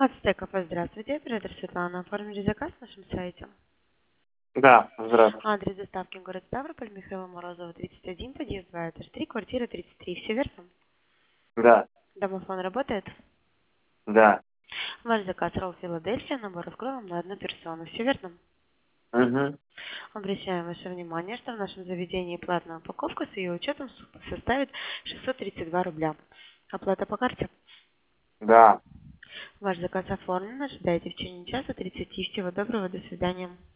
Ацтек кафе, здравствуйте. Оператор Светлана. Оформили заказ на нашем сайте. Да, здравствуйте. Адрес доставки город Ставрополь, Михаила Морозова, 31, подъезд 2, этаж 3, квартира 33. Все верно? Да, Домофон работает? да. Ваш заказ ролл Филадельфия, набор с кровом на одну персону. Все верно? Угу. Обращаем ваше внимание, что в нашем заведении платная упаковка с ее учетом составит 632 рубля. Оплата по карте. Да. Ваш заказ оформлен. Ожидайте в течение часа 30. Всего доброго. До свидания.